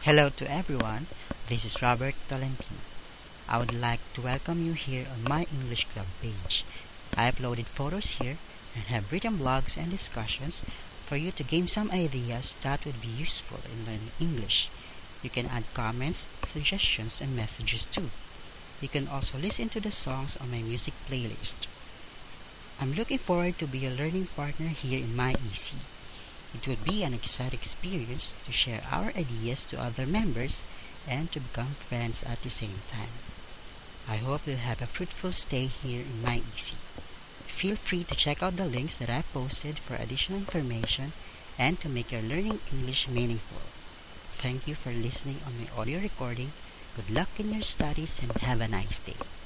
Hello to everyone, this is Robert Tolentino. I would like to welcome you here on my English Club page. I uploaded photos here and have written blogs and discussions for you to gain some ideas that would be useful in learning English. You can add comments, suggestions, and messages too. You can also listen to the songs on my music playlist. I'm looking forward to be a learning partner here in my EC. It would be an exciting experience to share our ideas to other members and to become friends at the same time. I hope you'll have a fruitful stay here in my EC. Feel free to check out the links that I posted for additional information and to make your learning English meaningful. Thank you for listening on my audio recording. Good luck in your studies and have a nice day.